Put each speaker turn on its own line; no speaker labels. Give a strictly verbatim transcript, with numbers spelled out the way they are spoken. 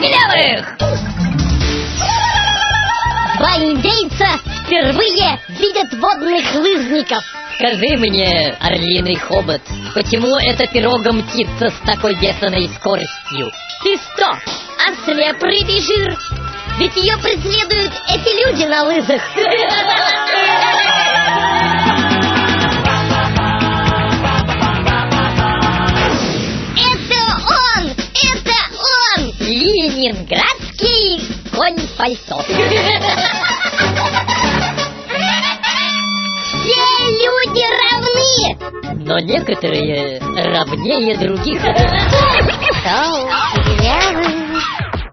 Могилевых!
Два индейца впервые видят водных лыжников.
Скажи мне, орлиный хобот, почему эта пирога мчится с такой бешеной скоростью? Ты что,
ослеп, рыбий жир? Ведь ее преследуют эти люди на лыжах. Это он! Это он!
Ленинградский конь-пальто.
Все люди равны,
но некоторые равнее других.